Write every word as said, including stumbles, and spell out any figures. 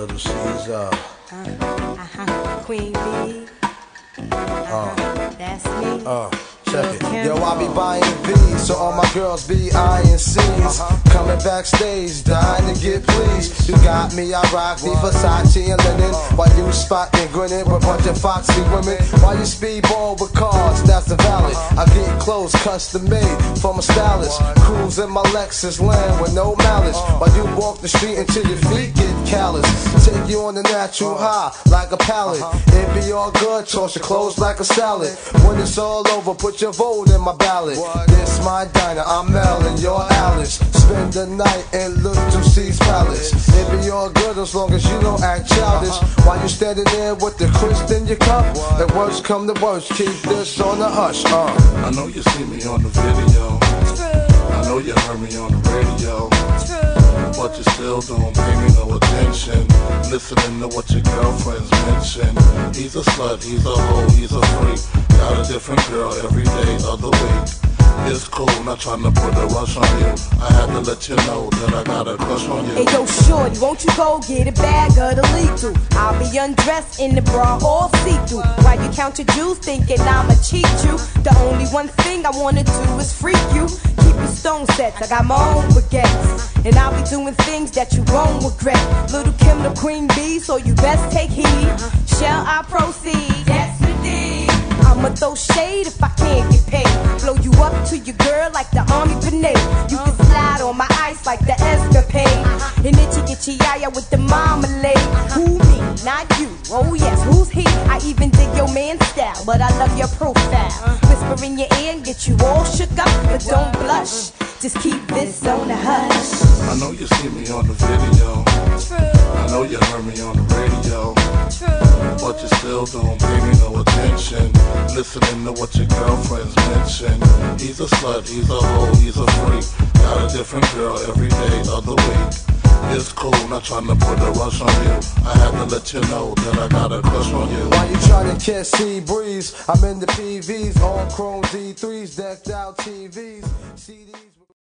Little Caesar. Uh, uh-huh. Queen Bee. Uh-huh. Uh, That's me. uh, check it. Kim. Yo, I be buying V's, so all my girls be eyeing C's. Coming backstage, dying to get pleased. You got me, I rock the Versace and linen. While you spotting, grinning with a bunch of foxy women. While you speedball with cars, that's the valid. I get clothes custom made from a stylist. Cruise in my Lexus land with no malice. While you walk the street until your feet get callous. Take you on the natural high like a pallet. It be all good, toss your clothes like a salad. When it's all over, put your vote in my ballot. This my diner, I'm Mel and you're Alice. Spend the night in Little C's Palace. It be all good as long as you don't act childish. While you standing there with the crisp in your cup, the worst come to worst, keep this on the hush. Uh. I know you see me on the video. True. I know you heard me on the radio. True. But you still don't pay me no attention. Listening to what your girlfriends mention. He's a slut, he's a hoe, he's a freak. Got a different girl every day of the week. It's cool, not trying to put a rush on you. I had to let you know that I got a crush on you. Hey yo, shorty, won't you go get a bag of the lethal? I'll be undressed in the bra, all see-through. While you count your jewels, thinking I'ma cheat you. The only one thing I wanna do is freak you. Keep your stone sets, I got my own baguettes. And I'll be doing things that you won't regret. Little Kim the Queen Bee, so you best take heed. Shall I proceed? Yes, indeed. I'ma throw shade if I can't get paid. Blow you up to your girl like the army parade. You can slide on my ice like the escapade. And itchy itchy yaya with the marmalade. Who me? Not you. Oh yes, who's he? I even dig your man's style, but I love your profile. Whisper in your ear and get you all shook up, but don't blush. Just keep this on the hush. I know you see me on the video. True. I know you heard me on the radio. True. But you still don't pay me no attention. Listening to what your girlfriends mention. He's a slut, he's a hoe, he's a freak. Got a different girl every day of the week. It's cool, not trying to put a rush on you. I had to let you know that I got a crush on you. While you trying to catch sea breeze, I'm in the P Vs, all chrome D threes, decked out T Vs, C Ds.